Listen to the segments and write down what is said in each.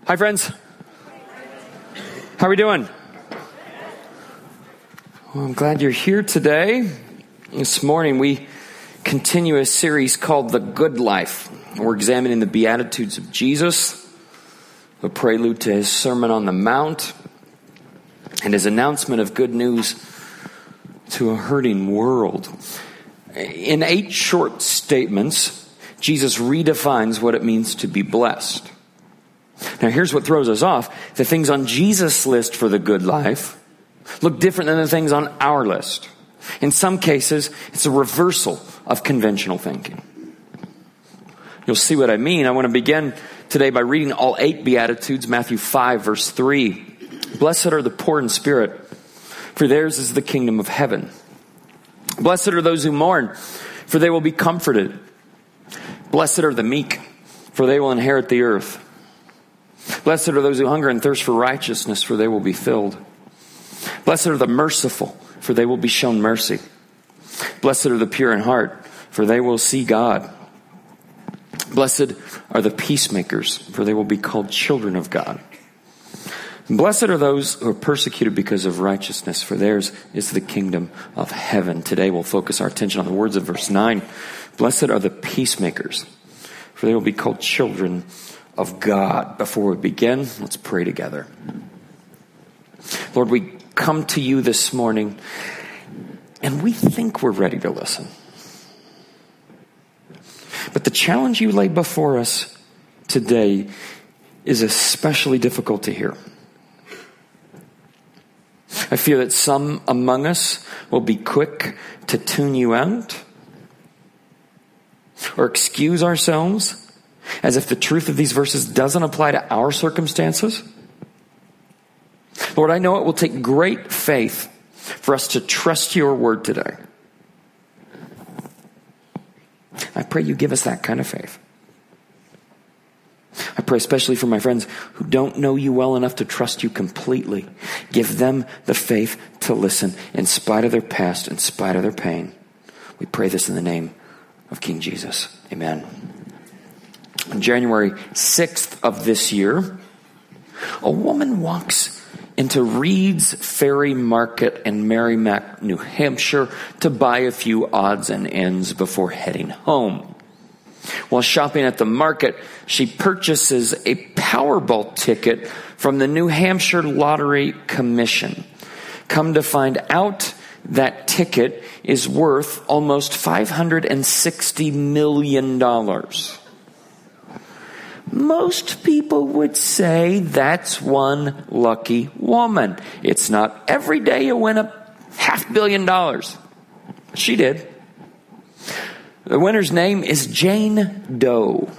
Hi, friends. How are we doing? Well, I'm glad you're here today. This morning we continue a series called The Good Life. We're examining the Beatitudes of Jesus, a prelude to his Sermon on the Mount, and his announcement of good news to a hurting world. In 8 short statements, Jesus redefines what it means to be blessed. Now, here's what throws us off. The things on Jesus' list for the good life look different than the things on our list. In some cases, it's a reversal of conventional thinking. You'll see what I mean. I want to begin today by reading all 8 Beatitudes. Matthew 5, verse 3. Blessed are the poor in spirit, for theirs is the kingdom of heaven. Blessed are those who mourn, for they will be comforted. Blessed are the meek, for they will inherit the earth. Blessed are those who hunger and thirst for righteousness, for they will be filled. Blessed are the merciful, for they will be shown mercy. Blessed are the pure in heart, for they will see God. Blessed are the peacemakers, for they will be called children of God. Blessed are those who are persecuted because of righteousness, for theirs is the kingdom of heaven. Today we'll focus our attention on the words of verse 9. Blessed are the peacemakers, for they will be called children of God. Before we begin, let's pray together. Lord, we come to you this morning, and we think we're ready to listen. But the challenge you lay before us today is especially difficult to hear. I fear that some among us will be quick to tune you out or excuse ourselves as if the truth of these verses doesn't apply to our circumstances. Lord, I know it will take great faith for us to trust your word today. I pray you give us that kind of faith. I pray especially for my friends who don't know you well enough to trust you completely. Give them the faith to listen in spite of their past, in spite of their pain. We pray this in the name of King Jesus. Amen. On January 6th of this year, a woman walks into Reed's Ferry Market in Merrimack, New Hampshire, to buy a few odds and ends before heading home. While shopping at the market, she purchases a Powerball ticket from the New Hampshire Lottery Commission. Come to find out, that ticket is worth almost $560 million. Most people would say that's one lucky woman. It's not every day you win $500 million. She did. The winner's name is Jane Doe.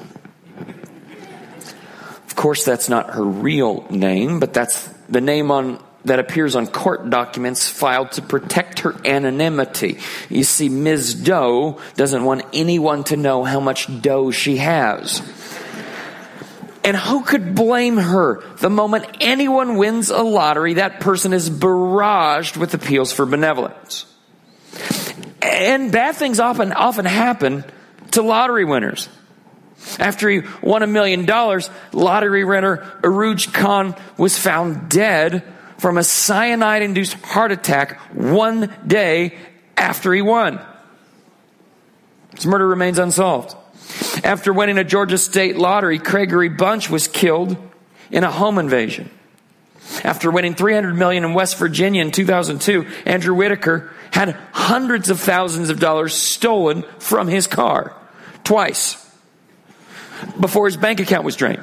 Of course, that's not her real name, but that's the name that appears on court documents filed to protect her anonymity. You see, Ms. Doe doesn't want anyone to know how much dough she has. And who could blame her? The moment anyone wins a lottery, that person is barraged with appeals for benevolence. And bad things often happen to lottery winners. After he won $1 million, lottery winner Aruj Khan was found dead from a cyanide-induced heart attack 1 day after he won. His murder remains unsolved. After winning a Georgia state lottery, Gregory Bunch was killed in a home invasion. After winning $300 million in West Virginia in 2002, Andrew Whitaker had hundreds of thousands of dollars stolen from his car twice before his bank account was drained.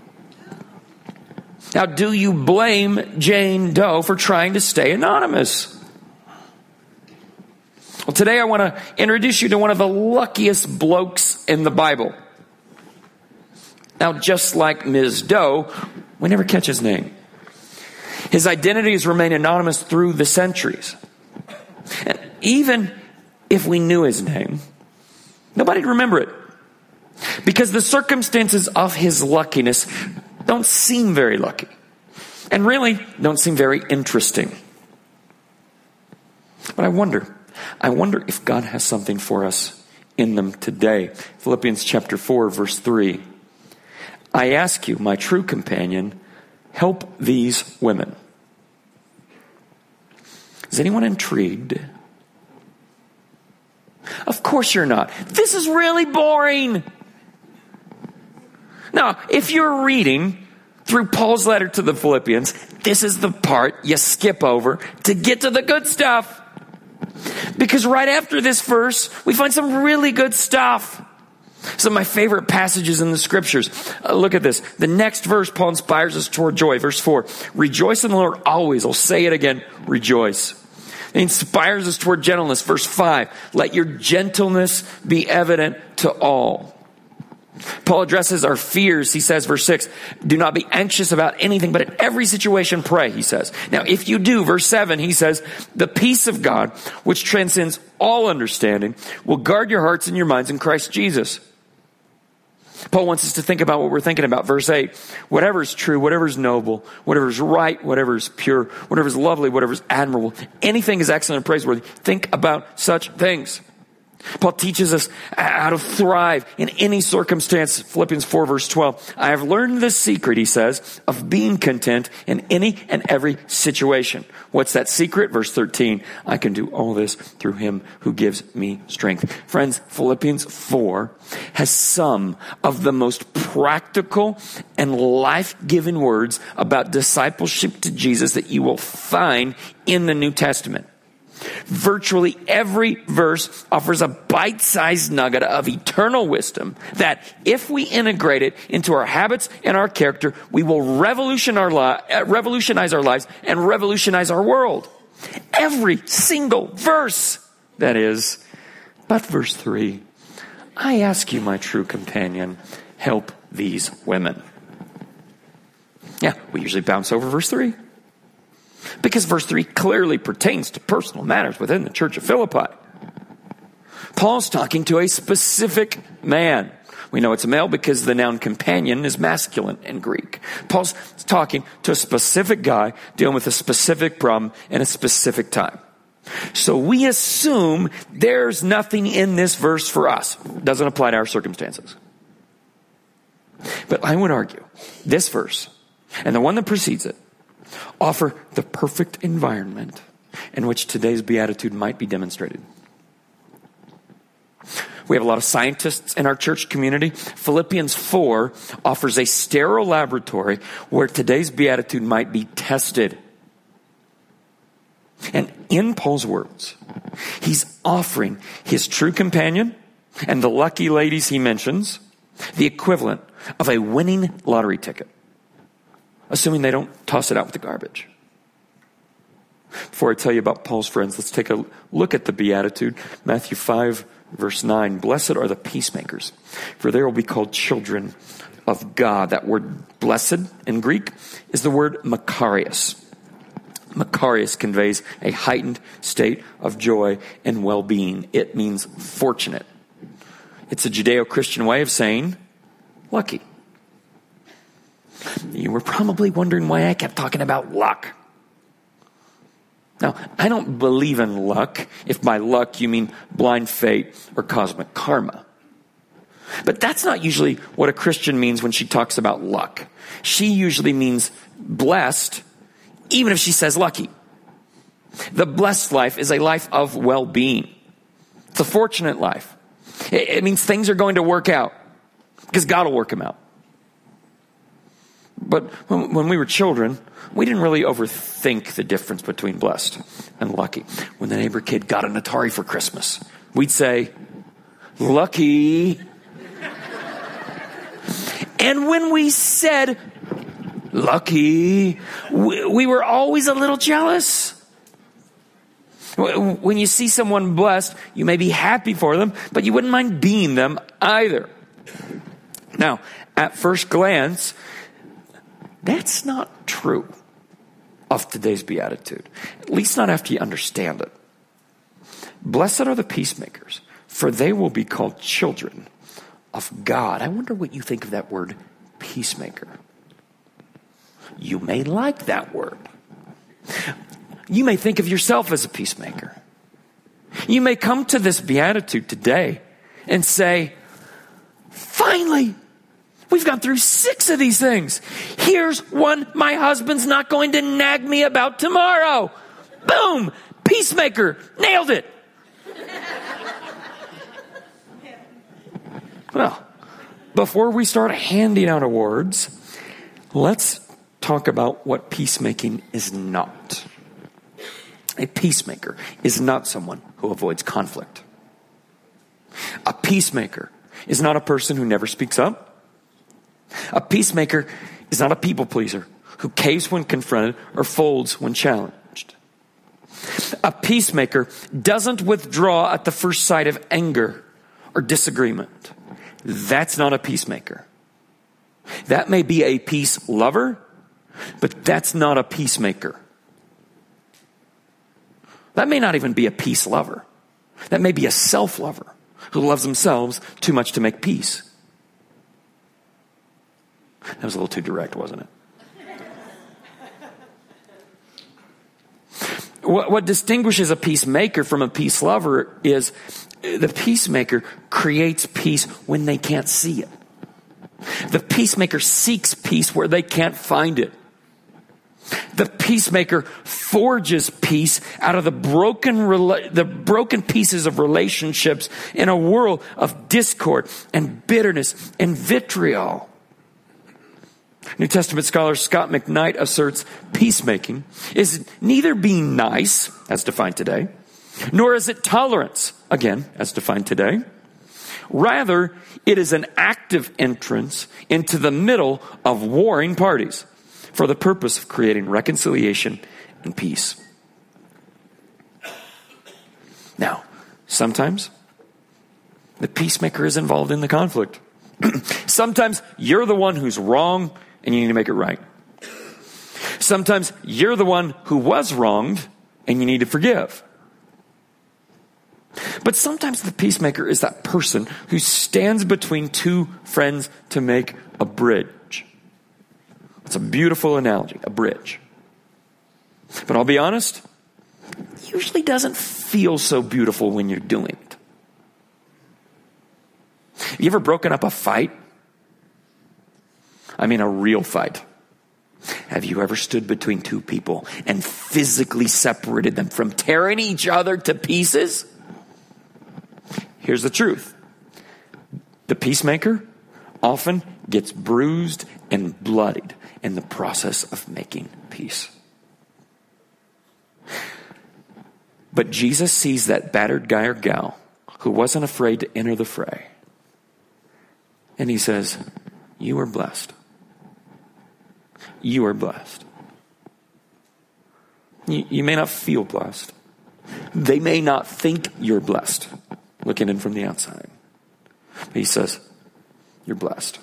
Now, do you blame Jane Doe for trying to stay anonymous? Well, today I want to introduce you to one of the luckiest blokes in the Bible. Now, just like Ms. Doe, we never catch his name. His identity has remained anonymous through the centuries. And even if we knew his name, nobody'd remember it. Because the circumstances of his luckiness don't seem very lucky. And really don't seem very interesting. But I wonder if God has something for us in them today. Philippians chapter 4, verse 3. I ask you, my true companion, help these women. Is anyone intrigued? Of course you're not. This is really boring. Now, if you're reading through Paul's letter to the Philippians, this is the part you skip over to get to the good stuff. Because right after this verse, we find some really good stuff. Some of my favorite passages in the scriptures. Look at this. The next verse, Paul inspires us toward joy. Verse 4, rejoice in the Lord always. I'll say it again, rejoice. He inspires us toward gentleness. Verse 5, let your gentleness be evident to all. Paul addresses our fears. He says, verse 6, do not be anxious about anything, but in every situation pray, he says. Now, if you do, verse 7, he says, the peace of God, which transcends all understanding, will guard your hearts and your minds in Christ Jesus. Paul wants us to think about what we're thinking about. Verse 8, whatever is true, whatever is noble, whatever is right, whatever is pure, whatever is lovely, whatever is admirable, anything is excellent and praiseworthy. Think about such things. Paul teaches us how to thrive in any circumstance. Philippians 4 verse 12. I have learned the secret, he says, of being content in any and every situation. What's that secret? Verse 13. I can do all this through him who gives me strength. Friends, Philippians 4 has some of the most practical and life-giving words about discipleship to Jesus that you will find in the New Testament. Virtually every verse offers a bite-sized nugget of eternal wisdom that if we integrate it into our habits and our character, we will revolutionize our lives and revolutionize our world. Every single verse, that is. But verse 3, I ask you, my true companion, help these women. Yeah, we usually bounce over verse 3. Because verse 3 clearly pertains to personal matters within the church of Philippi. Paul's talking to a specific man. We know it's a male because the noun companion is masculine in Greek. Paul's talking to a specific guy dealing with a specific problem in a specific time. So we assume there's nothing in this verse for us. It doesn't apply to our circumstances. But I would argue this verse and the one that precedes it offer the perfect environment in which today's beatitude might be demonstrated. We have a lot of scientists in our church community. Philippians 4 offers a sterile laboratory where today's beatitude might be tested. And in Paul's words, he's offering his true companion and the lucky ladies he mentions the equivalent of a winning lottery ticket, assuming they don't toss it out with the garbage. Before I tell you about Paul's friends, let's take a look at the Beatitude. Matthew 5, verse 9. Blessed are the peacemakers, for they will be called children of God. That word blessed in Greek is the word makarios. Makarios conveys a heightened state of joy and well-being. It means fortunate. It's a Judeo-Christian way of saying lucky. You were probably wondering why I kept talking about luck. Now, I don't believe in luck if by luck you mean blind fate or cosmic karma. But that's not usually what a Christian means when she talks about luck. She usually means blessed, even if she says lucky. The blessed life is a life of well-being. It's a fortunate life. It means things are going to work out because God will work them out. But when we were children, we didn't really overthink the difference between blessed and lucky. When the neighbor kid got an Atari for Christmas, we'd say, lucky. And when we said lucky, we were always a little jealous. When you see someone blessed, you may be happy for them, but you wouldn't mind being them either. Now, at first glance, that's not true of today's beatitude. At least not after you understand it. Blessed are the peacemakers, for they will be called children of God. I wonder what you think of that word, peacemaker. You may like that word. You may think of yourself as a peacemaker. You may come to this beatitude today and say, finally, We've gone through 6 of these things. Here's one my husband's not going to nag me about tomorrow. Boom! Peacemaker. Nailed it. Well, before we start handing out awards, let's talk about what peacemaking is not. A peacemaker is not someone who avoids conflict. A peacemaker is not a person who never speaks up. A peacemaker is not a people pleaser who caves when confronted or folds when challenged. A peacemaker doesn't withdraw at the first sight of anger or disagreement. That's not a peacemaker. That may be a peace lover, but that's not a peacemaker. That may not even be a peace lover. That may be a self-lover who loves themselves too much to make peace. That was a little too direct, wasn't it? What distinguishes a peacemaker from a peace lover is the peacemaker creates peace when they can't see it. The peacemaker seeks peace where they can't find it. The peacemaker forges peace out of the broken pieces of relationships in a world of discord and bitterness and vitriol. New Testament scholar Scott McKnight asserts peacemaking is neither being nice, as defined today, nor is it tolerance, again, as defined today. Rather, it is an active entrance into the middle of warring parties for the purpose of creating reconciliation and peace. Now, sometimes the peacemaker is involved in the conflict. Sometimes you're the one who's wrong and you need to make it right. Sometimes you're the one who was wronged and you need to forgive. But sometimes the peacemaker is that person who stands between two friends to make a bridge. It's a beautiful analogy, a bridge. But I'll be honest, it usually doesn't feel so beautiful when you're doing it. You ever broken up a fight? I mean a real fight. Have you ever stood between two people and physically separated them from tearing each other to pieces? Here's the truth. The peacemaker often gets bruised and bloodied in the process of making peace. But Jesus sees that battered guy or gal who wasn't afraid to enter the fray. And he says, you are blessed. You are blessed. You may not feel blessed. They may not think you're blessed, looking in from the outside. But he says, you're blessed.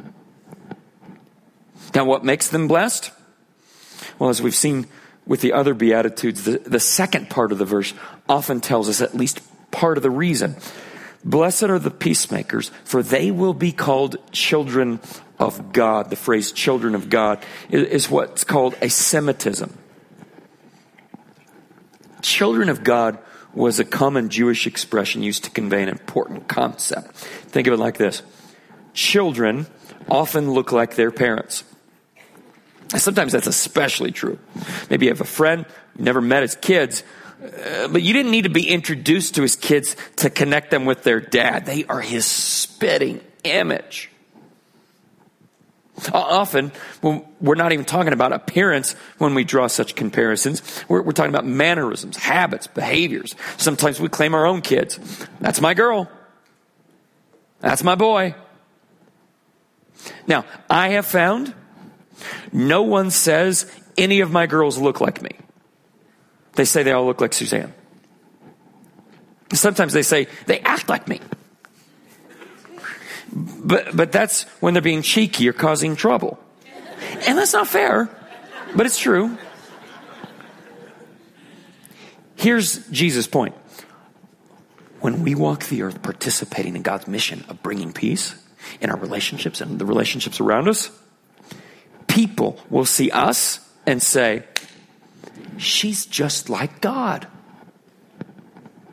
Now, what makes them blessed? Well, as we've seen with the other Beatitudes, the second part of the verse often tells us at least part of the reason. Blessed are the peacemakers, for they will be called children of God. The phrase children of God is what's called a Semitism. Children of God was a common Jewish expression used to convey an important concept. Think of it like this. Children often look like their parents. Sometimes that's especially true. Maybe you have a friend, you never met his kids, but you didn't need to be introduced to his kids to connect them with their dad. They are his spitting image. Often, we're not even talking about appearance when we draw such comparisons. We're talking about mannerisms, habits, behaviors. Sometimes we claim our own kids. That's my girl. That's my boy. Now, I have found no one says any of my girls look like me. They say they all look like Suzanne. Sometimes they say they act like me. But that's when they're being cheeky or causing trouble. And that's not fair, but it's true. Here's Jesus' point. When we walk the earth participating in God's mission of bringing peace in our relationships and the relationships around us, people will see us and say, she's just like God.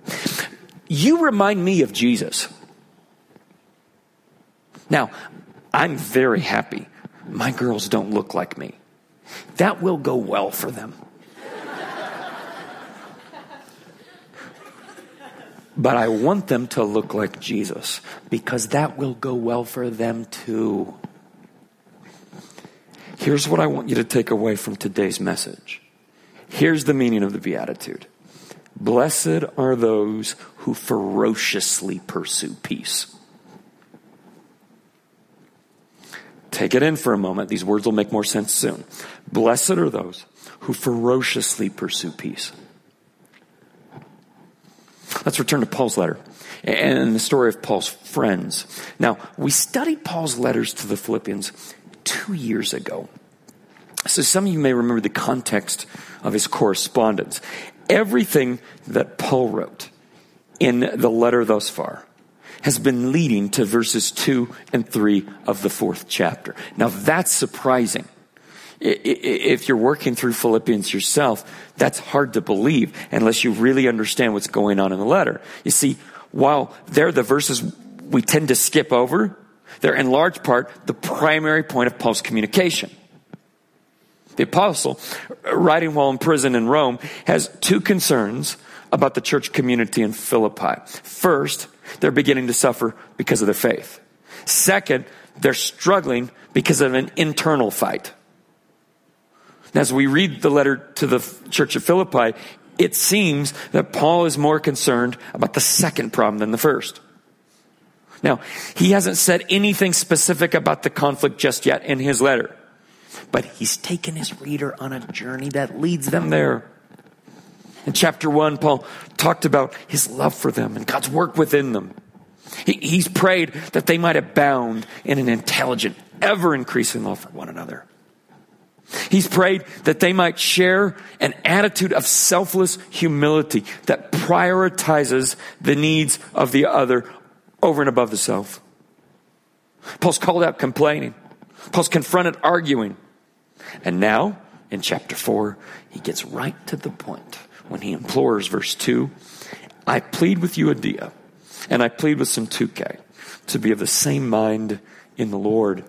You remind me of Jesus. Now, I'm very happy my girls don't look like me. That will go well for them. But I want them to look like Jesus because that will go well for them too. Here's what I want you to take away from today's message. Here's the meaning of the Beatitude. Blessed are those who ferociously pursue peace. Take it in for a moment. These words will make more sense soon. Blessed are those who ferociously pursue peace. Let's return to Paul's letter and the story of Paul's friends. Now, we studied Paul's letters to the Philippians 2 years ago. So some of you may remember the context of his correspondence. Everything that Paul wrote in the letter thus far has been leading to verses 2 and 3 of the 4th chapter. Now, that's surprising. If you're working through Philippians yourself, that's hard to believe unless you really understand what's going on in the letter. You see, while they're the verses we tend to skip over, they're in large part the primary point of Paul's communication. The apostle, writing while in prison in Rome, has two concerns about the church community in Philippi. First, they're beginning to suffer because of their faith. Second, they're struggling because of an internal fight. As we read the letter to the church of Philippi, it seems that Paul is more concerned about the second problem than the first. Now, he hasn't said anything specific about the conflict just yet in his letter, but he's taken his reader on a journey that leads them there. In chapter 1, Paul talked about his love for them and God's work within them. He's prayed that they might abound in an intelligent, ever-increasing love for one another. He's prayed that they might share an attitude of selfless humility that prioritizes the needs of the other over and above the self. Paul's called out complaining. Paul's confronted arguing. And now, in chapter 4, he gets right to the point when he implores, verse 2, I plead with Euodia, and I plead with Syntyche to be of the same mind in the Lord.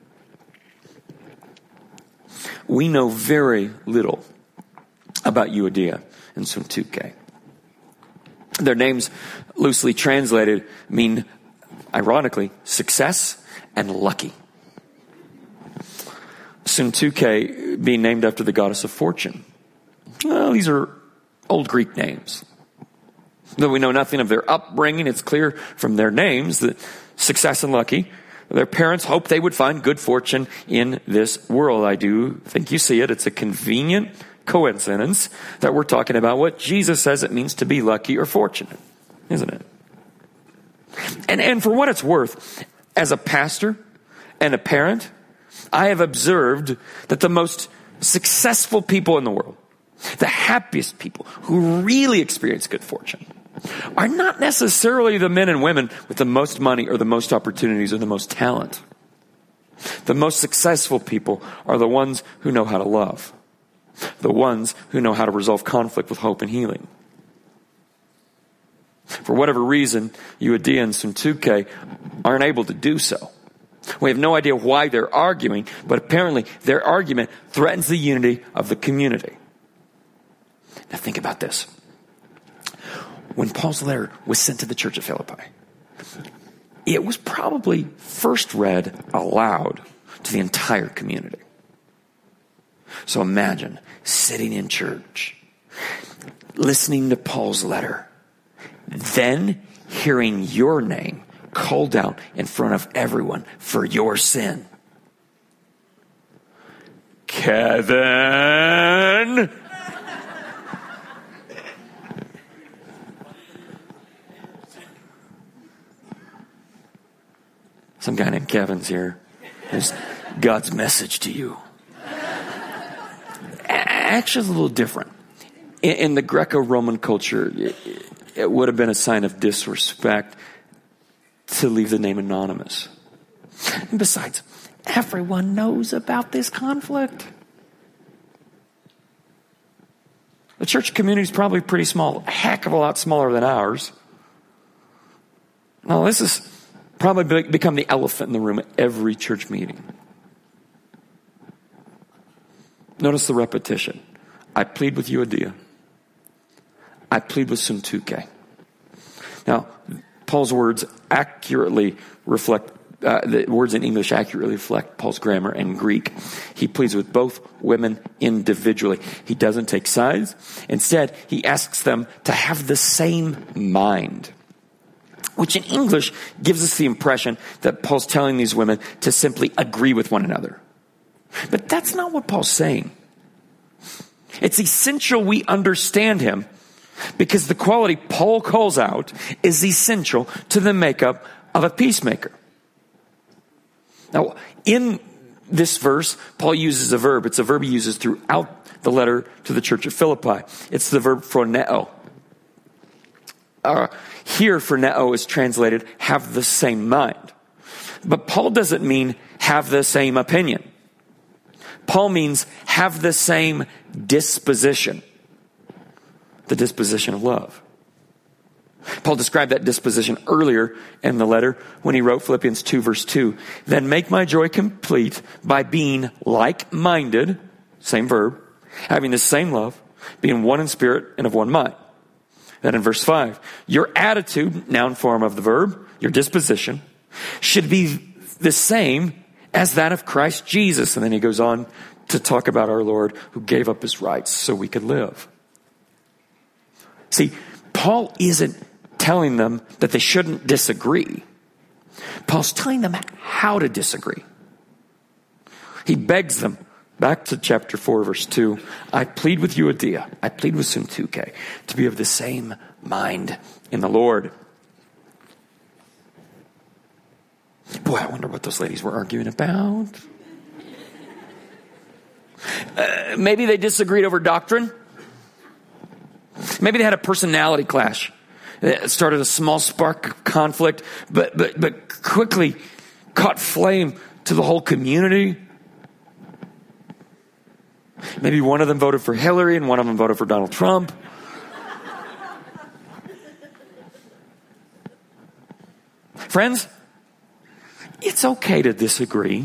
We know very little about Euodia and Syntyche. Their names, loosely translated, mean, ironically, success and lucky. Syntyche being named after the goddess of fortune. Well, these are old Greek names. Though we know nothing of their upbringing, it's clear from their names that success and lucky, their parents hoped they would find good fortune in this world. I do think you see it. It's a convenient coincidence that we're talking about what Jesus says it means to be lucky or fortunate, isn't it? And for what it's worth, as a pastor and a parent, I have observed that the most successful people in the world, the happiest people who really experience good fortune, are not necessarily the men and women with the most money or the most opportunities or the most talent. The most successful people are the ones who know how to love, the ones who know how to resolve conflict with hope and healing. For whatever reason, Euodia and Syntyche aren't able to do so. We have no idea why they're arguing, but apparently their argument threatens the unity of the community. Now think about this. When Paul's letter was sent to the church of Philippi, it was probably first read aloud to the entire community. So imagine sitting in church, listening to Paul's letter, then hearing your name called out in front of everyone for your sin. Kevin! Some guy named Kevin's here. There's God's message to you. Actually, it's a little different. In the Greco-Roman culture, it would have been a sign of disrespect to leave the name anonymous. And besides, everyone knows about this conflict. The church community is probably pretty small, a heck of a lot smaller than ours. Now, this is probably become the elephant in the room at every church meeting. Notice the repetition. I plead with Euodia. I plead with Syntyche. Now, Paul's words accurately reflect, the words in English accurately reflect Paul's grammar and Greek. He pleads with both women individually. He doesn't take sides. Instead, he asks them to have the same mind, which in English gives us the impression that Paul's telling these women to simply agree with one another. But that's not what Paul's saying. It's essential we understand him, because the quality Paul calls out is essential to the makeup of a peacemaker. Now, in this verse, Paul uses a verb. It's a verb he uses throughout the letter to the church of Philippi. It's the verb phroneo. Here, phroneo is translated have the same mind. But Paul doesn't mean have the same opinion. Paul means have the same disposition. The disposition of love. Paul described that disposition earlier in the letter when he wrote Philippians 2 verse 2. Then make my joy complete by being like-minded, same verb, having the same love, being one in spirit and of one mind. Then in verse 5, your attitude, noun form of the verb, your disposition, should be the same as that of Christ Jesus. And then he goes on to talk about our Lord who gave up his rights so we could live. See, Paul isn't telling them that they shouldn't disagree. Paul's telling them how to disagree. He begs them, back to chapter 4, verse 2, I plead with Euodia, I plead with Syntyche, to be of the same mind in the Lord. Boy, I wonder what those ladies were arguing about. Maybe they disagreed over doctrine. Maybe they had a personality clash. It started a small spark of conflict, but quickly caught flame to the whole community. Maybe one of them voted for Hillary and one of them voted for Donald Trump. Friends, it's okay to disagree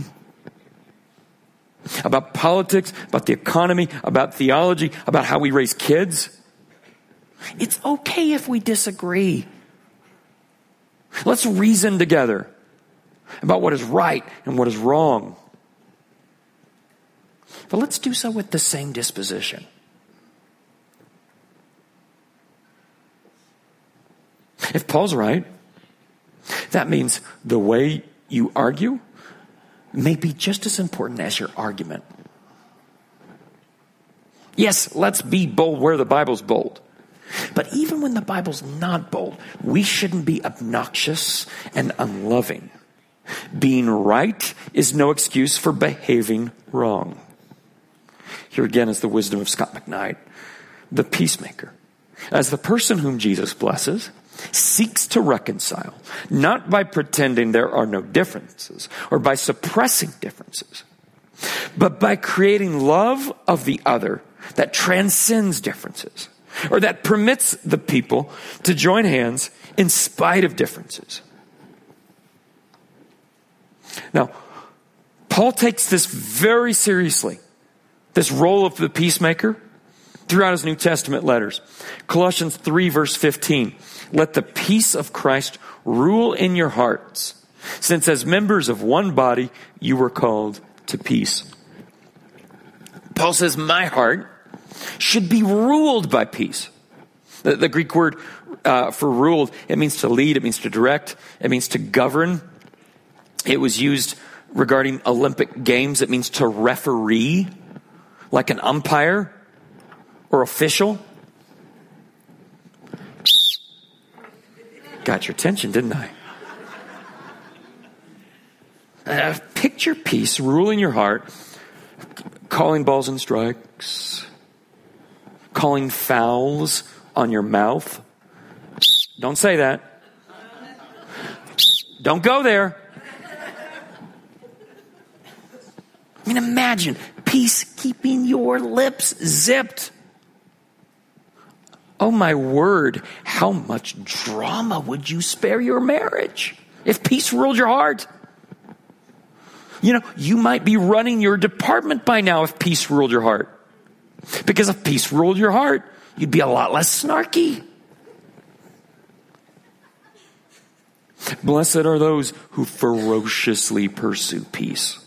about politics, about the economy, about theology, about how we raise kids. It's okay if we disagree. Let's reason together about what is right and what is wrong. But let's do so with the same disposition. If Paul's right, that means the way you argue may be just as important as your argument. Yes, let's be bold where the Bible's bold. But even when the Bible's not bold, we shouldn't be obnoxious and unloving. Being right is no excuse for behaving wrong. Here again is the wisdom of Scott McKnight, the peacemaker. As the person whom Jesus blesses, seeks to reconcile, not by pretending there are no differences or by suppressing differences, but by creating love of the other that transcends differences, or that permits the people to join hands in spite of differences. Now, Paul takes this very seriously, this role of the peacemaker, throughout his New Testament letters. Colossians 3 verse 15, let the peace of Christ rule in your hearts, since as members of one body you were called to peace. Paul says, my heart should be ruled by peace. The Greek word for ruled, it means to lead, it means to direct, it means to govern. It was used regarding Olympic Games. It means to referee, like an umpire or official. Got your attention, didn't I? Picture peace ruling your heart, calling balls and strikes, calling fouls on your mouth. Don't say that. Don't go there. I mean, imagine peace keeping your lips zipped. Oh my word, how much drama would you spare your marriage? if peace ruled your heart. You know, you might be running your department by now if peace ruled your heart. Because if peace ruled your heart, you'd be a lot less snarky. Blessed are those who ferociously pursue peace.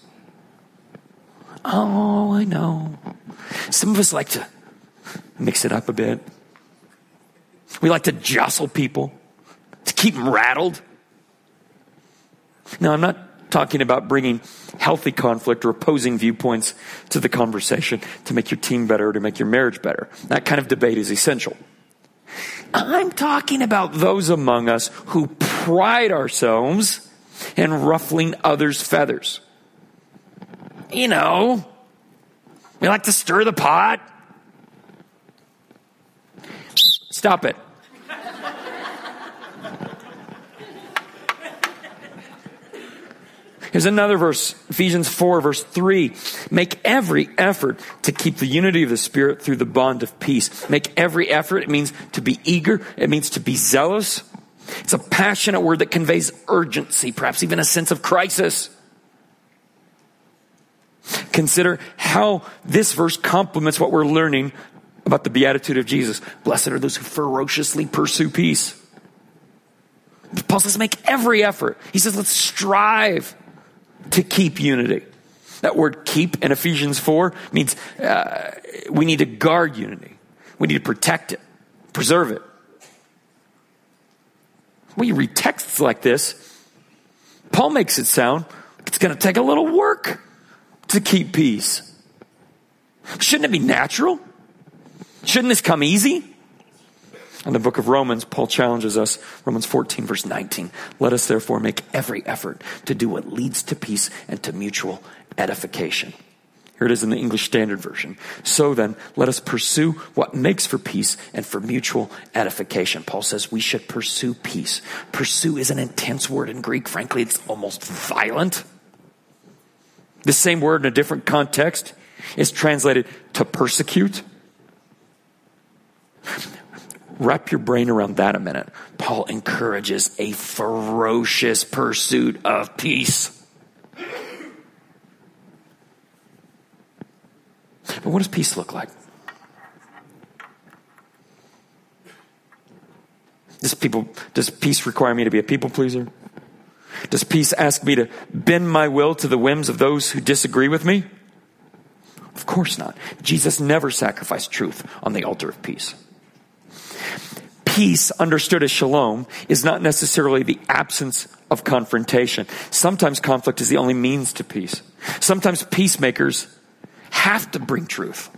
Oh, I know. Some of us like to mix it up a bit. We like to jostle people, to keep them rattled. Now, I'm not talking about bringing healthy conflict or opposing viewpoints to the conversation to make your team better or to make your marriage better. That kind of debate is essential. I'm talking about those among us who pride ourselves in ruffling others' feathers. You know, we like to stir the pot. Stop it. Here's another verse, Ephesians 4, verse 3. Make every effort to keep the unity of the Spirit through the bond of peace. Make every effort. It means to be eager. It means to be zealous. It's a passionate word that conveys urgency, perhaps even a sense of crisis. Consider how this verse complements what we're learning about the beatitude of Jesus. Blessed are those who ferociously pursue peace. Paul says make every effort. He says let's strive to keep unity. That word keep in Ephesians 4 means we need to guard unity. We need to protect it, preserve it. When you read texts like this, Paul makes it sound like it's going to take a little work to keep peace. Shouldn't it be natural? Shouldn't this come easy? In the book of Romans, Paul challenges us, Romans 14, verse 19. Let us therefore make every effort to do what leads to peace and to mutual edification. Here it is in the English Standard Version. So then, let us pursue what makes for peace and for mutual edification. Paul says we should pursue peace. Pursue is an intense word in Greek. Frankly, it's almost violent. The same word in a different context is translated to persecute. Wrap your brain around that a minute. Paul encourages a ferocious pursuit of peace. But what does peace look like? Does peace require me to be a people pleaser? Does peace ask me to bend my will to the whims of those who disagree with me? Of course not. Jesus never sacrificed truth on the altar of peace. Peace, understood as shalom, is not necessarily the absence of confrontation. Sometimes conflict is the only means to peace. Sometimes peacemakers have to bring truth.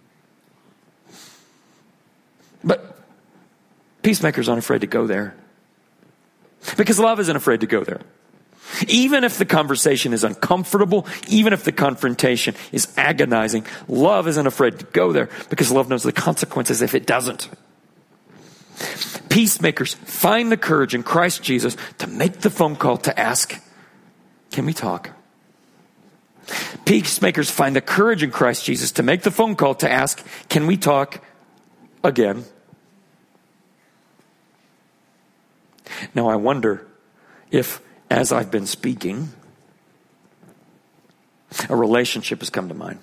But peacemakers aren't afraid to go there. Because love isn't afraid to go there. Even if the conversation is uncomfortable, even if the confrontation is agonizing, love isn't afraid to go there because love knows the consequences if it doesn't. Peacemakers find the courage in Christ Jesus to make the phone call to ask, can we talk? Peacemakers find the courage in Christ Jesus to make the phone call to ask, can we talk again? Now I wonder if, as I've been speaking, a relationship has come to mind.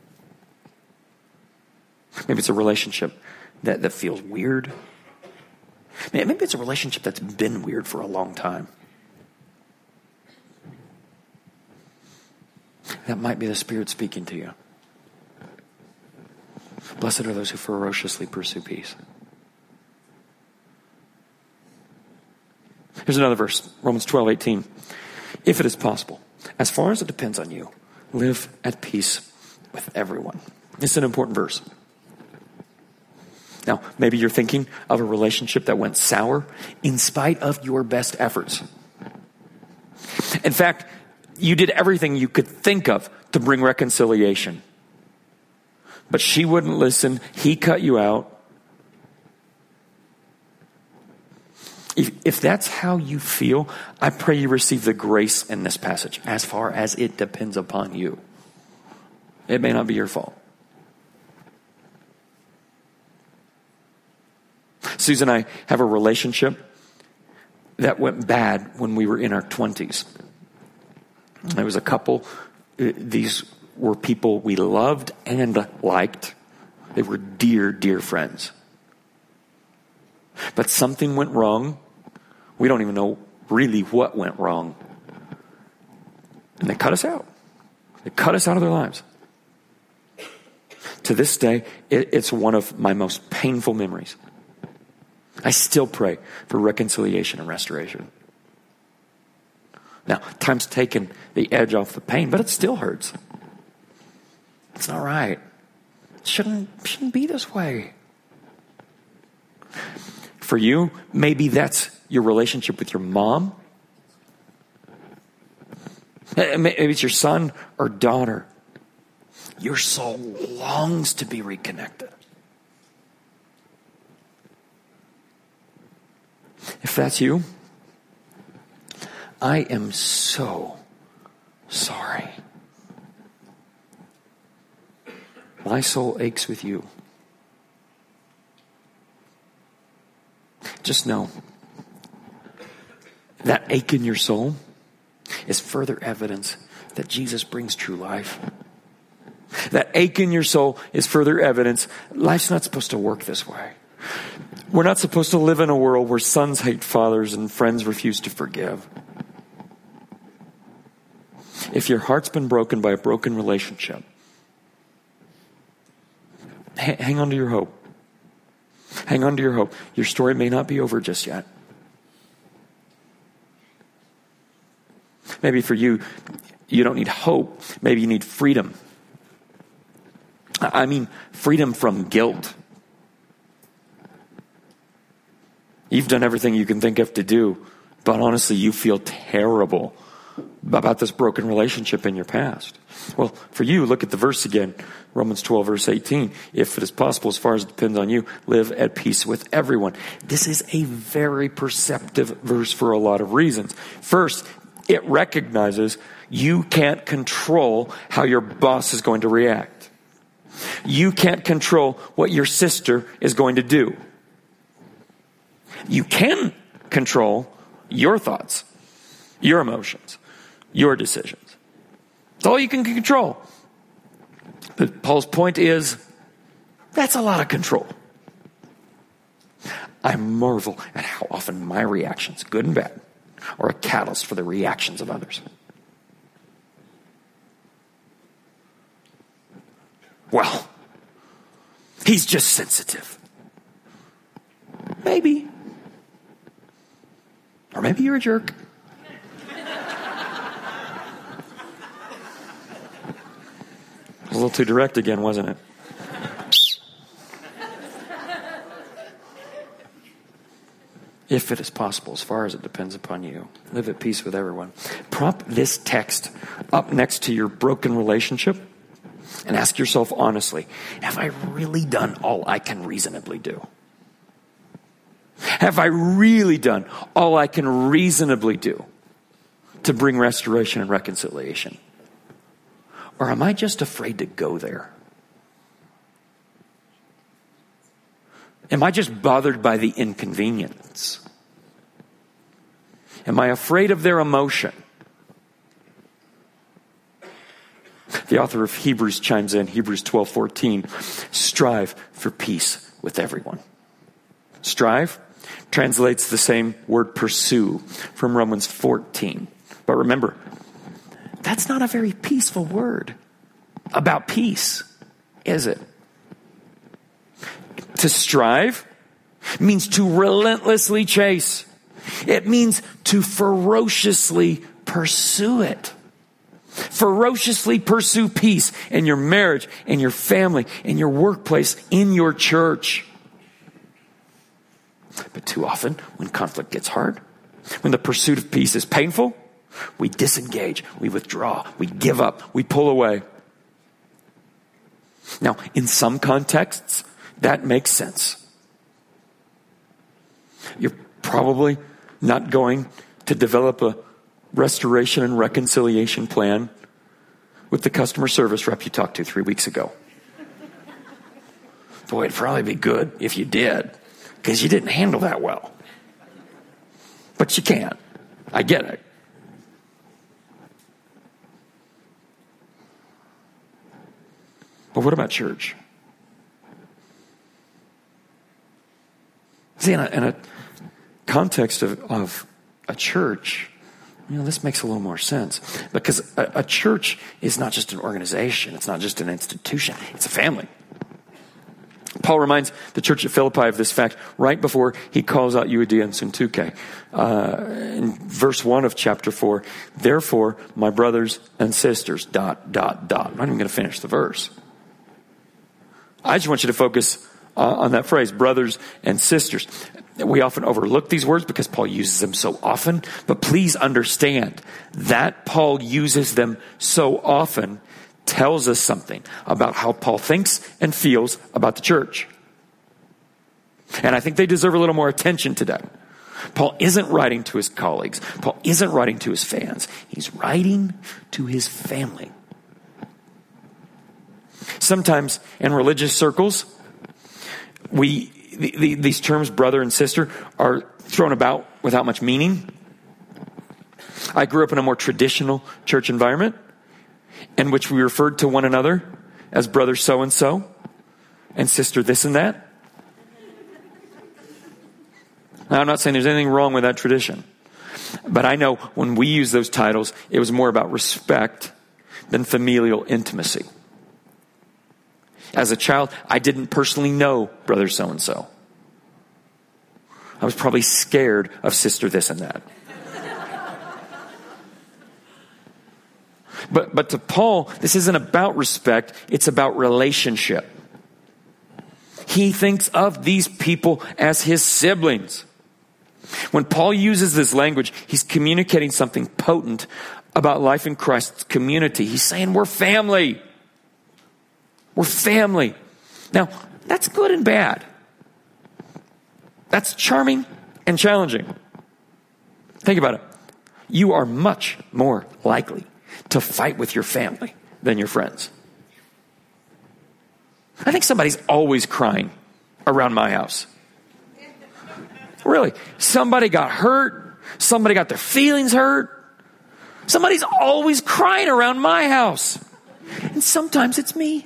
Maybe it's a relationship that feels weird. Maybe it's a relationship that's been weird for a long time. That might be the Spirit speaking to you. Blessed are those who ferociously pursue peace. Here's another verse, Romans 12:18. If it is possible, as far as it depends on you, live at peace with everyone. It's an important verse. Now, maybe you're thinking of a relationship that went sour in spite of your best efforts. In fact, you did everything you could think of to bring reconciliation. But she wouldn't listen. He cut you out. If that's how you feel, I pray you receive the grace in this passage as far as it depends upon you. It may not be your fault. Susan and I have a relationship that went bad when we were in our 20s. There was a couple. These were people we loved and liked. They were dear, dear friends. But something went wrong. We don't even know really what went wrong. And they cut us out. They cut us out of their lives. To this day, it's one of my most painful memories. I still pray for reconciliation and restoration. Now, time's taken the edge off the pain, but it still hurts. It's not right. It shouldn't be this way. For you, maybe that's your relationship with your mom. Maybe it's your son or daughter. Your soul longs to be reconnected. If that's you, I am so sorry. My soul aches with you. Just know that ache in your soul is further evidence that Jesus brings true life. That ache in your soul is further evidence life's not supposed to work this way. We're not supposed to live in a world where sons hate fathers and friends refuse to forgive. If your heart's been broken by a broken relationship, hang on to your hope. Hang on to your hope. Your story may not be over just yet. Maybe for you, you don't need hope. Maybe you need freedom. I mean, freedom from guilt. You've done everything you can think of to do, but honestly, you feel terrible about this broken relationship in your past. Well, for you, look at the verse again. Romans 12, verse 18. If it is possible, as far as it depends on you, live at peace with everyone. This is a very perceptive verse for a lot of reasons. First, it recognizes you can't control how your boss is going to react. You can't control what your sister is going to do. You can control your thoughts, your emotions, your decisions. It's all you can control. But Paul's point is, that's a lot of control. I marvel at how often my reactions, good and bad, are a catalyst for the reactions of others. Well, he's just sensitive. Maybe. Or maybe you're a jerk. A little too direct again, wasn't it? If it is possible, as far as it depends upon you, live at peace with everyone. Prop this text up next to your broken relationship and ask yourself honestly, have I really done all I can reasonably do? Have I really done all I can reasonably do to bring restoration and reconciliation? Or am I just afraid to go there? Am I just bothered by the inconvenience? Am I afraid of their emotion? The author of Hebrews chimes in, Hebrews 12:14. Strive for peace with everyone. Strive translates the same word pursue from Romans 14. But remember, that's not a very peaceful word about peace, is it? To strive means to relentlessly chase. It means to ferociously pursue it. Ferociously pursue peace in your marriage, in your family, in your workplace, in your church. But too often, when conflict gets hard, when the pursuit of peace is painful, we disengage, we withdraw, we give up, we pull away. Now, in some contexts, that makes sense. You're probably not going to develop a restoration and reconciliation plan with the customer service rep you talked to 3 weeks ago. Boy, it'd probably be good if you did, because you didn't handle that well. But you can't. I get it. But what about church? See, in a context of a church, this makes a little more sense. Because a church is not just an organization. It's not just an institution. It's a family. Paul reminds the church at Philippi of this fact right before he calls out Euodia and Syntyche. In verse 1 of chapter 4, therefore, my brothers and sisters, ... I'm not even going to finish the verse. I just want you to focus on that phrase, brothers and sisters. We often overlook these words because Paul uses them so often, but please understand that Paul uses them so often tells us something about how Paul thinks and feels about the church. And I think they deserve a little more attention today. Paul isn't writing to his colleagues. Paul isn't writing to his fans. He's writing to his family. Sometimes in religious circles, these terms, brother and sister, are thrown about without much meaning. I grew up in a more traditional church environment in which we referred to one another as brother so-and-so and sister this and that. Now, I'm not saying there's anything wrong with that tradition. But I know when we use those titles, it was more about respect than familial intimacy. As a child, I didn't personally know brother so-and-so. I was probably scared of sister this and that. But to Paul, this isn't about respect, it's about relationship. He thinks of these people as his siblings. When Paul uses this language, he's communicating something potent about life in Christ's community. He's saying we're family. We're family. Now, that's good and bad. That's charming and challenging. Think about it. You are much more likely to fight with your family than your friends. I think somebody's always crying around my house. Really. Somebody got hurt. Somebody got their feelings hurt. Somebody's always crying around my house. And sometimes it's me.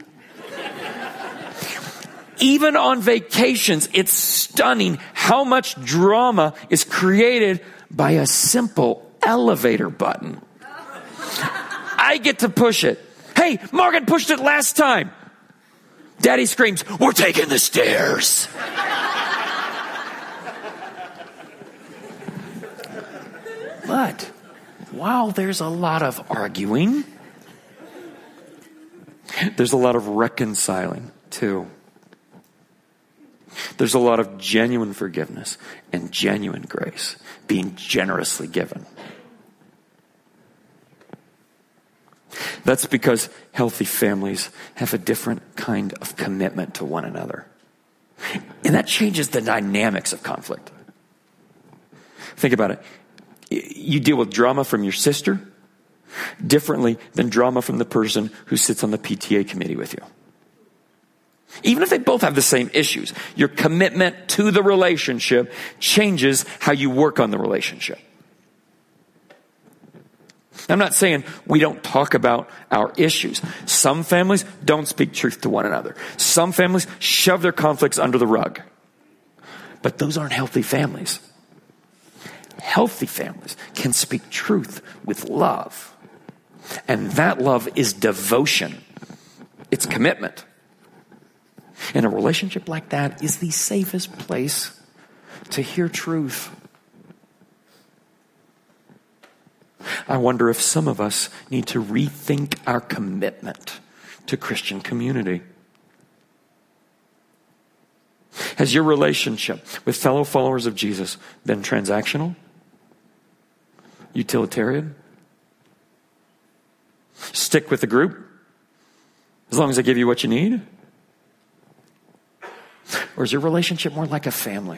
Even on vacations, it's stunning how much drama is created by a simple elevator button. I get to push it. Hey, Morgan pushed it last time. Daddy screams, we're taking the stairs. But while there's a lot of arguing, there's a lot of reconciling too. There's a lot of genuine forgiveness and genuine grace being generously given. That's because healthy families have a different kind of commitment to one another. And that changes the dynamics of conflict. Think about it. You deal with drama from your sister differently than drama from the person who sits on the PTA committee with you. Even if they both have the same issues, your commitment to the relationship changes how you work on the relationship. I'm not saying we don't talk about our issues. Some families don't speak truth to one another. Some families shove their conflicts under the rug. But those aren't healthy families. Healthy families can speak truth with love. And that love is devotion. It's commitment. And a relationship like that is the safest place to hear truth. I wonder if some of us need to rethink our commitment to Christian community. Has your relationship with fellow followers of Jesus been transactional? Utilitarian? Stick with the group as long as they give you what you need? Or is your relationship more like a family?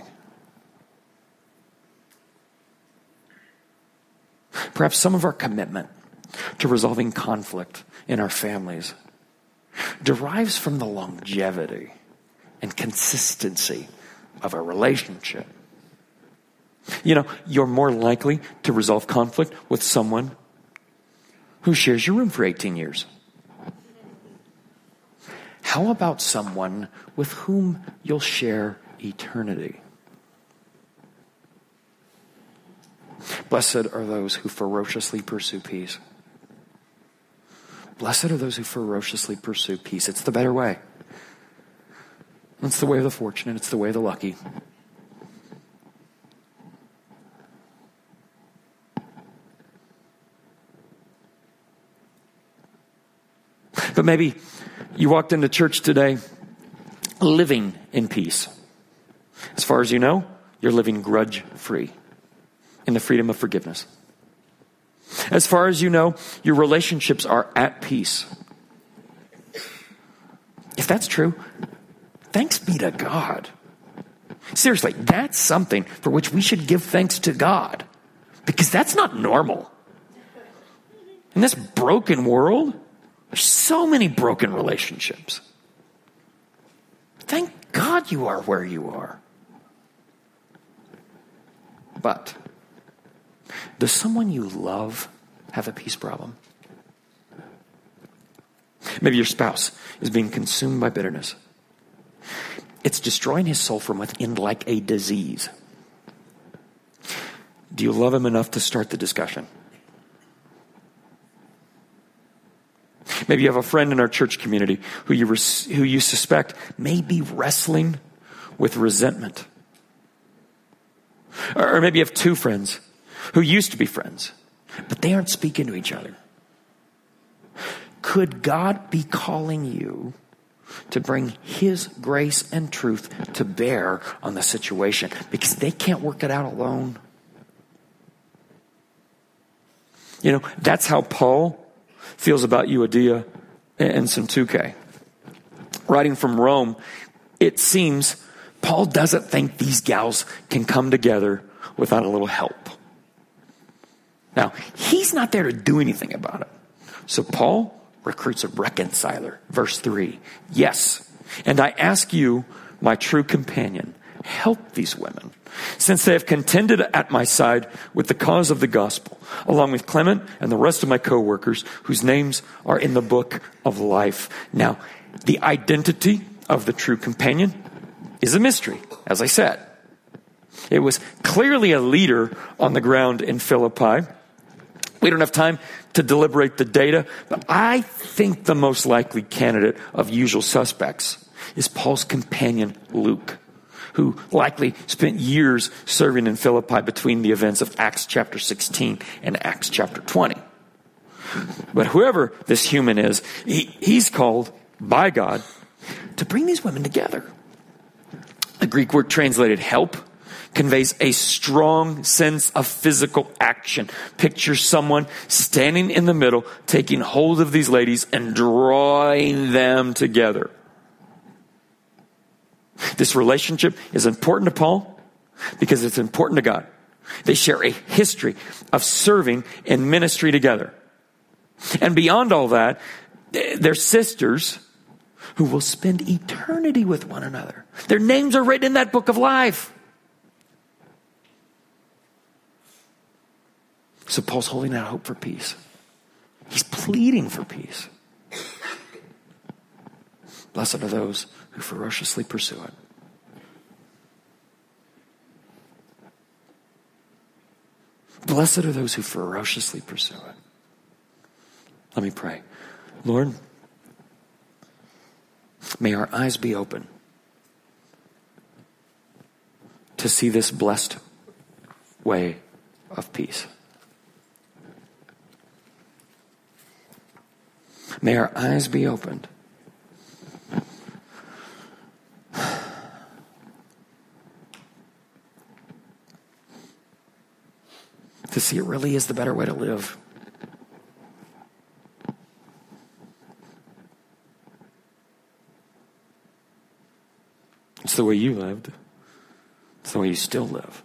Perhaps some of our commitment to resolving conflict in our families derives from the longevity and consistency of our relationship. You're more likely to resolve conflict with someone who shares your room for 18 years. How about someone with whom you'll share eternity? Blessed are those who ferociously pursue peace. Blessed are those who ferociously pursue peace. It's the better way. It's the way of the fortunate. It's the way of the lucky. But maybe you walked into church today living in peace. As far as you know, you're living grudge-free in the freedom of forgiveness. As far as you know, your relationships are at peace. If that's true, thanks be to God. Seriously, that's something for which we should give thanks to God, because that's not normal. In this broken world, there's so many broken relationships. Thank God you are where you are. But does someone you love have a peace problem? Maybe your spouse is being consumed by bitterness. It's destroying his soul from within like a disease. Do you love him enough to start the discussion? Maybe you have a friend in our church community who you suspect may be wrestling with resentment. Or maybe you have two friends who used to be friends, but they aren't speaking to each other. Could God be calling you to bring His grace and truth to bear on the situation because they can't work it out alone? That's how Paul feels about Euodia and Syntyche. Writing from Rome, it seems Paul doesn't think these gals can come together without a little help. Now, he's not there to do anything about it. So Paul recruits a reconciler. Verse 3. Yes, and I ask you, my true companion, help these women, since they have contended at my side with the cause of the gospel, along with Clement and the rest of my co-workers, whose names are in the book of life. Now, the identity of the true companion is a mystery, as I said. It was clearly a leader on the ground in Philippi. We don't have time to deliberate the data, but I think the most likely candidate of usual suspects is Paul's companion, Luke, who likely spent years serving in Philippi between the events of Acts chapter 16 and Acts chapter 20. But whoever this human is, he's called by God to bring these women together. The Greek word translated help conveys a strong sense of physical action. Picture someone standing in the middle, taking hold of these ladies and drawing them together. This relationship is important to Paul because it's important to God. They share a history of serving and ministry together. And beyond all that, they're sisters who will spend eternity with one another. Their names are written in that book of life. So Paul's holding out hope for peace. He's pleading for peace. Blessed are those who ferociously pursue it. Blessed are those who ferociously pursue it. Let me pray. Lord, may our eyes be open to see this blessed way of peace. May our eyes be opened to see it really is the better way to live. It's the way you lived. It's the way you still live.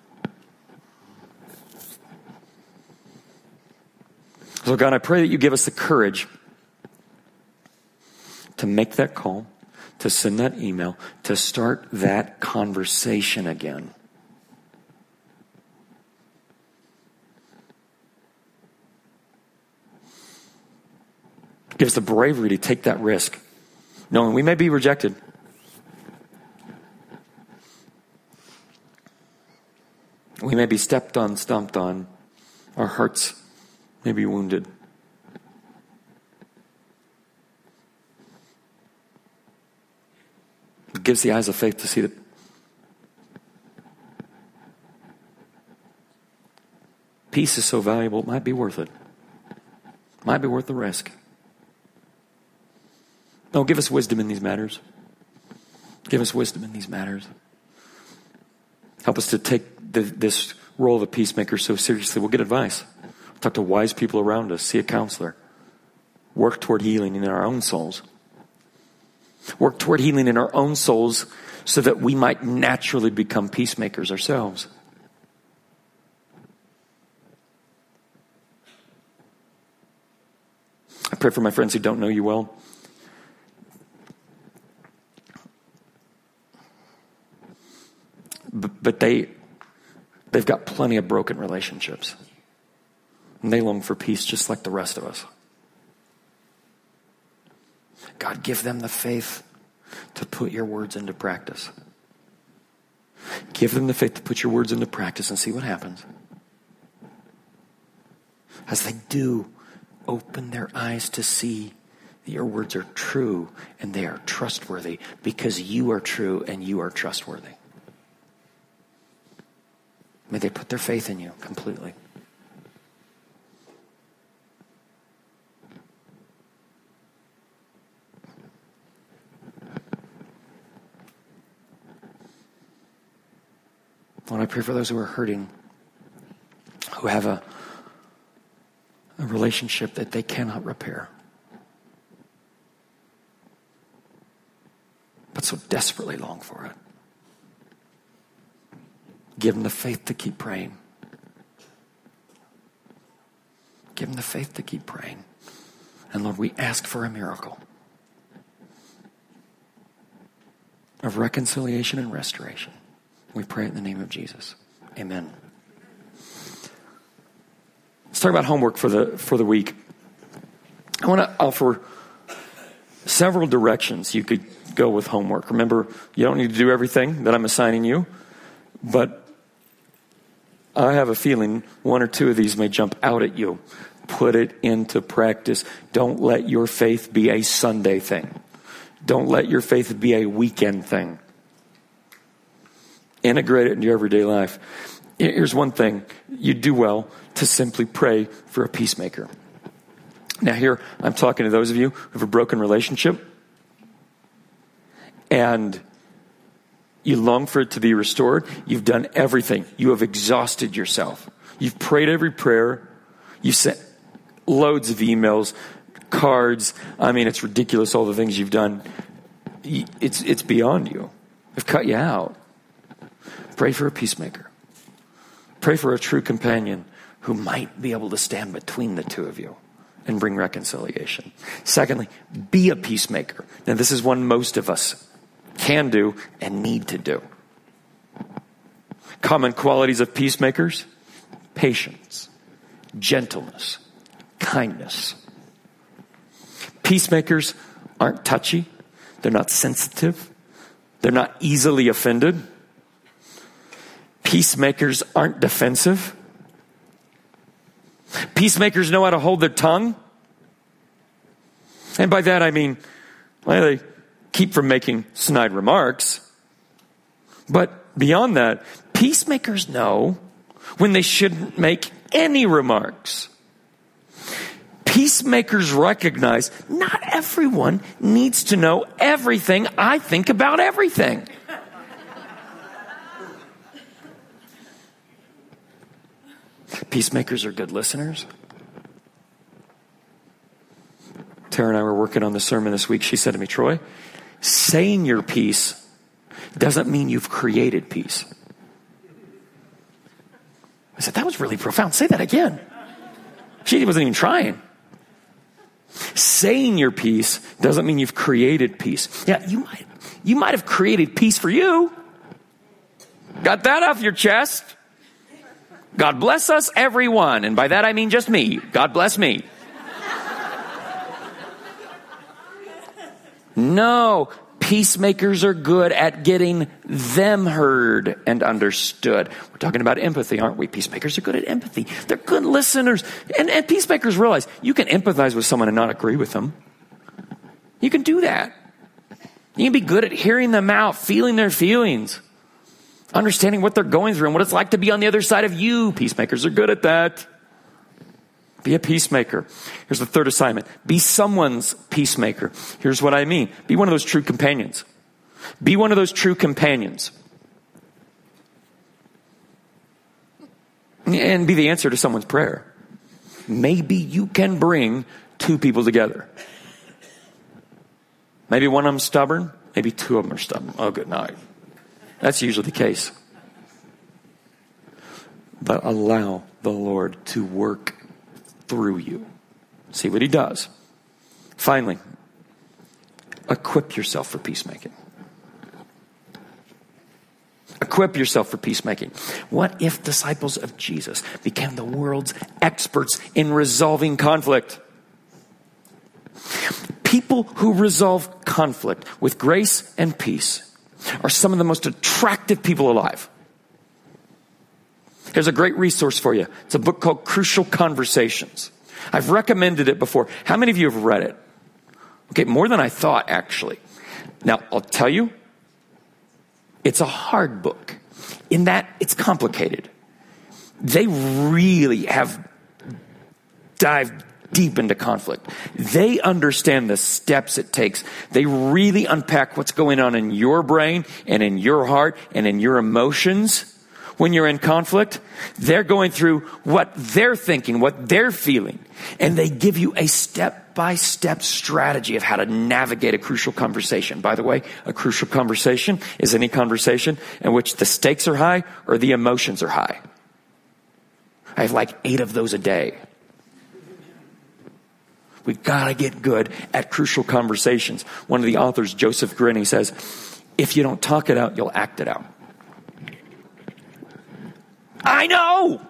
So God, I pray that you give us the courage to make that call, to send that email, to start that conversation again. Give us the bravery to take that risk, knowing we may be rejected. We may be stepped on, stomped on. Our hearts may be wounded. It gives the eyes of faith to see that peace is so valuable, it might be worth it. Might be worth the risk. No, give us wisdom in these matters. Give us wisdom in these matters. Help us to take this role of a peacemaker so seriously. We'll get advice. Talk to wise people around us. See a counselor. Work toward healing in our own souls. Work toward healing in our own souls so that we might naturally become peacemakers ourselves. I pray for my friends who don't know you well. But they've got plenty of broken relationships. And they long for peace just like the rest of us. God, give them the faith to put your words into practice. Give them the faith to put your words into practice and see what happens. As they do, open their eyes to see that your words are true and they are trustworthy because you are true and you are trustworthy. May they put their faith in you completely. Lord, I pray for those who are hurting, who have a relationship that they cannot repair, but so desperately long for it. Give them the faith to keep praying. Give them the faith to keep praying. And Lord, we ask for a miracle of reconciliation and restoration. We pray it in the name of Jesus. Amen. Let's talk about homework for the week. I want to offer several directions you could go with homework. Remember, you don't need to do everything that I'm assigning you, but I have a feeling one or two of these may jump out at you. Put it into practice. Don't let your faith be a Sunday thing. Don't let your faith be a weekend thing. Integrate it into your everyday life. Here's one thing. You do well to simply pray for a peacemaker. Now here, I'm talking to those of you who have a broken relationship and you long for it to be restored. You've done everything. You have exhausted yourself. You've prayed every prayer. You've sent loads of emails, cards. I mean, it's ridiculous all the things you've done. It's beyond you. They've cut you out. Pray for a peacemaker. Pray for a true companion who might be able to stand between the two of you and bring reconciliation. Secondly, be a peacemaker. Now, this is one most of us can do and need to do. Common qualities of peacemakers: patience, gentleness, kindness. Peacemakers aren't touchy. They're not sensitive. They're not easily offended. Peacemakers aren't defensive. Peacemakers know how to hold their tongue. And by that I mean, well, they keep from making snide remarks. But beyond that, peacemakers know when they shouldn't make any remarks. Peacemakers recognize not everyone needs to know everything I think about everything. Peacemakers are good listeners. Tara and I were working on the sermon this week. She said to me, Troy, saying your piece doesn't mean you've created peace. I said, that was really profound. Say that again. She wasn't even trying. Saying your piece doesn't mean you've created peace. Yeah, you might have created peace for you. Got that off your chest. God bless us, everyone. And by that I mean just me. God bless me. No, peacemakers are good at getting them heard and understood. We're talking about empathy, aren't we? Peacemakers are good at empathy. They're good listeners. And peacemakers realize you can empathize with someone and not agree with them. You can do that. You can be good at hearing them out, feeling their feelings, understanding what they're going through and what it's like to be on the other side of you. Peacemakers are good at that. Be a peacemaker. Here's the third assignment. Be someone's peacemaker. Here's what I mean. Be one of those true companions. Be one of those true companions. And be the answer to someone's prayer. Maybe you can bring two people together. Maybe one of them's stubborn. Maybe two of them are stubborn. Oh, good night. That's usually the case. But allow the Lord to work through you. See what he does. Finally, equip yourself for peacemaking. Equip yourself for peacemaking. What if disciples of Jesus became the world's experts in resolving conflict? People who resolve conflict with grace and peace are some of the most attractive people alive. Here's a great resource for you. It's a book called Crucial Conversations. I've recommended it before. How many of you have read it? Okay, more than I thought, actually. Now, I'll tell you, it's a hard book in that it's complicated. They really have dived deep into conflict. They understand the steps it takes. They really unpack what's going on in your brain and in your heart and in your emotions. When you're in conflict, they're going through what they're thinking, what they're feeling. And they give you a step-by-step strategy of how to navigate a crucial conversation. By the way, a crucial conversation is any conversation in which the stakes are high or the emotions are high. I have like 8 of those a day. We've got to get good at crucial conversations. One of the authors, Joseph Grenny, says, if you don't talk it out, you'll act it out. I know.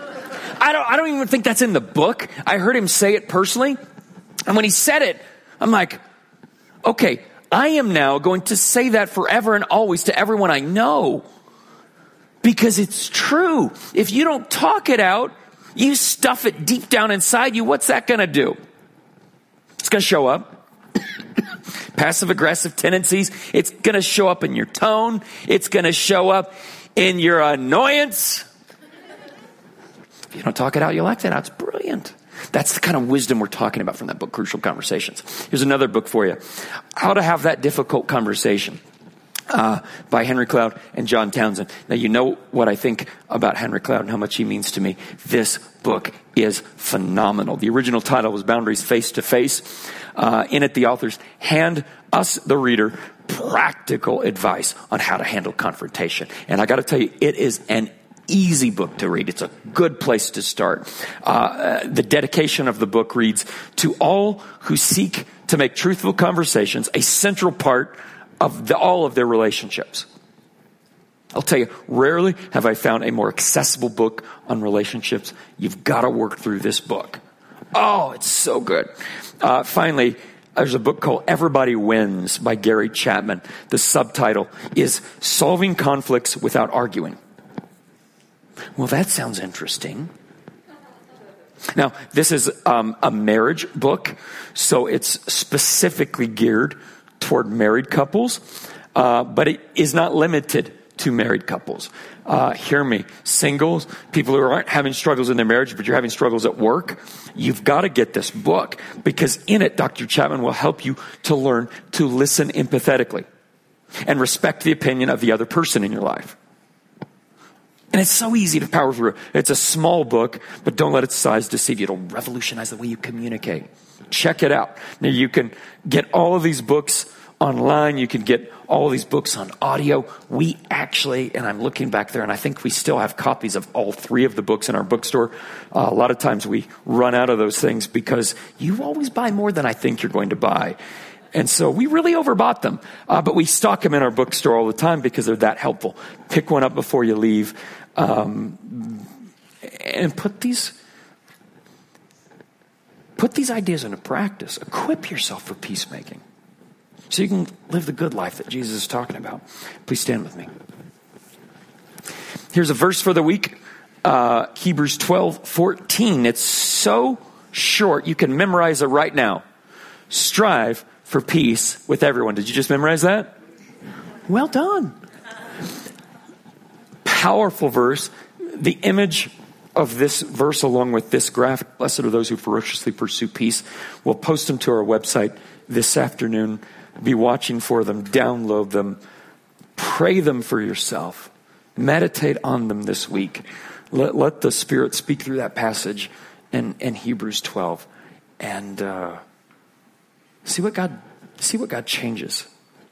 I don't even think that's in the book. I heard him say it personally. And when he said it, I'm like, okay, I am now going to say that forever and always to everyone I know. Because it's true. If you don't talk it out, you stuff it deep down inside you, what's that going to do? It's going to show up. Passive aggressive tendencies. It's going to show up in your tone. It's going to show up in your annoyance. If you don't talk it out, you'll act it out. It's brilliant. That's the kind of wisdom we're talking about from that book, Crucial Conversations. Here's another book for you. How to Have That Difficult Conversation by Henry Cloud and John Townsend. Now, you know what I think about Henry Cloud and how much he means to me. This book is phenomenal. The original title was Boundaries Face to Face. In it, the authors hand us, the reader, practical advice on how to handle confrontation. And I got to tell you, it is an easy book to read. It's a good place to start. The dedication of the book reads, to all who seek to make truthful conversations a central part of all of their relationships. I'll tell you, rarely have I found a more accessible book on relationships. You've got to work through this book. Oh, it's so good. Finally, there's a book called Everybody Wins by Gary Chapman. The subtitle is Solving Conflicts Without Arguing. Well, that sounds interesting. Now, this is a marriage book, so it's specifically geared toward married couples, but it is not limited to married couples. Hear me, singles, people who aren't having struggles in their marriage, but you're having struggles at work, you've got to get this book, because in it, Dr. Chapman will help you to learn to listen empathetically and respect the opinion of the other person in your life. And it's so easy to power through. It's a small book, but don't let its size deceive you. It'll revolutionize the way you communicate. Check it out. Now, you can get all of these books online. You can get all of these books on audio. We actually, and I'm looking back there, and I think we still have copies of all 3 of the books in our bookstore. A lot of times we run out of those things because you always buy more than I think you're going to buy. And so we really overbought them. But we stock them in our bookstore all the time because they're that helpful. Pick one up before you leave. And put these ideas into practice. Equip yourself for peacemaking. so you can live the good life that Jesus is talking about. Please stand with me. Here's a verse for the week, Hebrews 12:14. It's so short, you can memorize it right now. Strive for peace with everyone. Did you just memorize that? Well done. Powerful verse. The image of this verse along with this graphic, blessed are those who ferociously pursue peace. We'll post them to our website this afternoon. Be watching for them, download them, pray them for yourself. Meditate on them this week. Let the Spirit speak through that passage in Hebrews 12 and see what God changes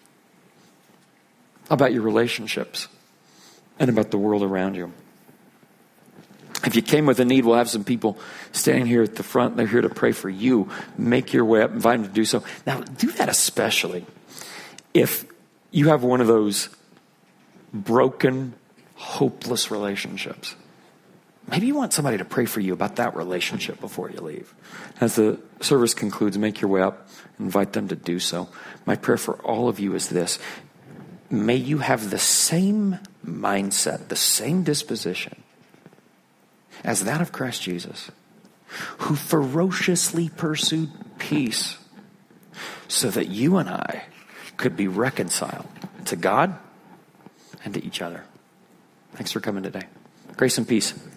about your relationships and about the world around you. If you came with a need, we'll have some people standing here at the front. They're here to pray for you. Make your way up. Invite them to do so. Now, do that especially if you have one of those broken, hopeless relationships. Maybe you want somebody to pray for you about that relationship before you leave. As the service concludes, make your way up. Invite them to do so. My prayer for all of you is this. May you have the same mindset, the same disposition as that of Christ Jesus, who ferociously pursued peace so that you and I could be reconciled to God and to each other. Thanks for coming today. Grace and peace.